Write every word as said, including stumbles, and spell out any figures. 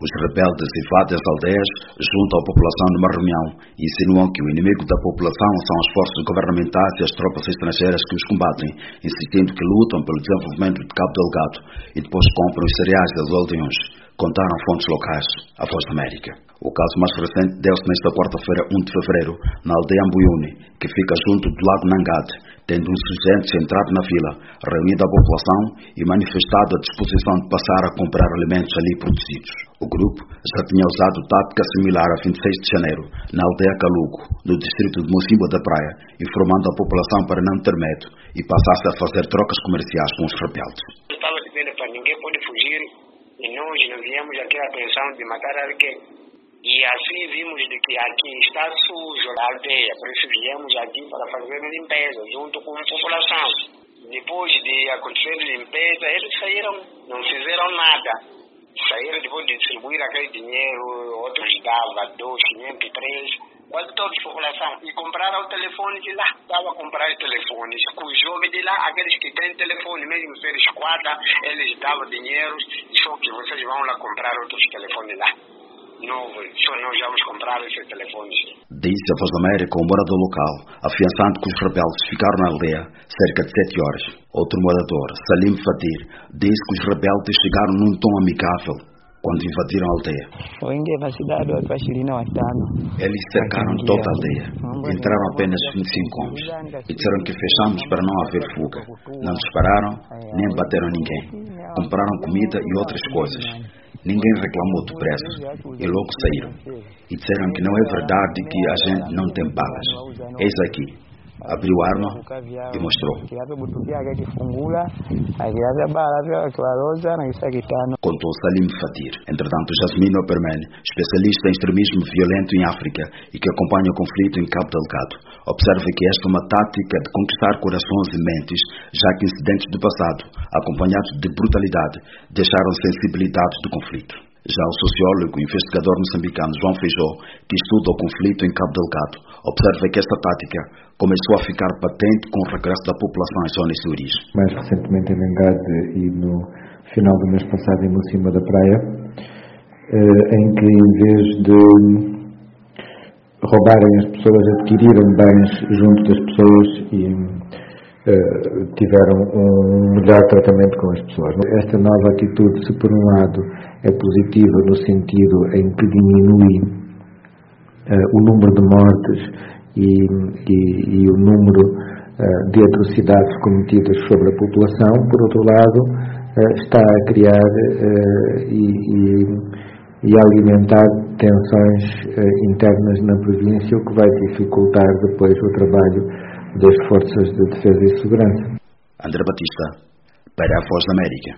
Os rebeldes e várias aldeias juntam a população numa reunião e insinuam que o inimigo da população são as forças governamentais e as tropas estrangeiras que os combatem, insistindo que lutam pelo desenvolvimento de Cabo Delgado e depois compram os cereais das aldeões, contaram fontes locais à Voz da América. O caso mais recente deu-se nesta quarta-feira, primeiro de fevereiro, na aldeia Ambuyuni, que fica junto do lago Nangade, tendo insurgentes entrado na vila, reunido a população e manifestado a disposição de passar a comprar alimentos ali produzidos. O grupo já tinha usado tática similar a vinte e seis de janeiro, na aldeia Calugo, no distrito de Mocimboa da Praia, informando a população para não ter medo e passasse a fazer trocas comerciais com os rebeldes. Estava dizendo para ninguém pode fugir e nós não viemos aqui a pensão de matar alguém. E assim vimos de que aqui está sujo a aldeia, por isso viemos aqui para fazer limpeza junto com a população. Depois de acontecer a limpeza, eles saíram, não fizeram nada. Saíram depois de distribuir aquele dinheiro, outros davam dois, quinhentos, três, quase toda a população. E compraram o telefone de lá. Estava a comprar telefones. Com os jovens de lá, aqueles que têm telefone, mesmo se eles quadram, eles davam dinheiro, só que vocês vão lá comprar outros telefones lá. Novo, só nós vamos comprar esses telefones. Disse a Voz da América um morador local, afiançando que os rebeldes ficaram na aldeia cerca de sete horas. Outro morador, Salim Fatir, disse que os rebeldes chegaram num tom amigável quando invadiram a aldeia. Eles cercaram toda a aldeia. Entraram apenas vinte e cinco homens e disseram que fechamos para não haver fuga. Não dispararam, nem bateram ninguém. Compraram comida e outras coisas. Ninguém reclamou do preço e logo saíram. E disseram que não é verdade que a gente não tem balas. Eis aqui. Abriu a arma e mostrou. Contou Salim Fatir. Entretanto, Jasmine Operman, especialista em extremismo violento em África e que acompanha o conflito em Cabo Delgado, observa que esta é uma tática de conquistar corações e mentes, já que incidentes do passado, acompanhados de brutalidade, deixaram sensibilidade do conflito. Já o sociólogo e investigador moçambicano João Feijó, que estuda o conflito em Cabo Delgado, observa que esta tática começou a ficar patente com o regresso da população às zonas de origem. Mais recentemente em Nangade e no final do mês passado em Mocimboa da Praia, em que em vez de roubarem as pessoas, adquiriram bens junto das pessoas e tiveram um melhor tratamento com as pessoas. Esta nova atitude, se por um lado é positiva no sentido em que diminui uh, o número de mortes e, e, e o número uh, de atrocidades cometidas sobre a população, por outro lado uh, está a criar uh, e, e, e a alimentar tensões uh, internas na província, o que vai dificultar depois o trabalho das forças de defesa e segurança. André Batista, para a Voz da América.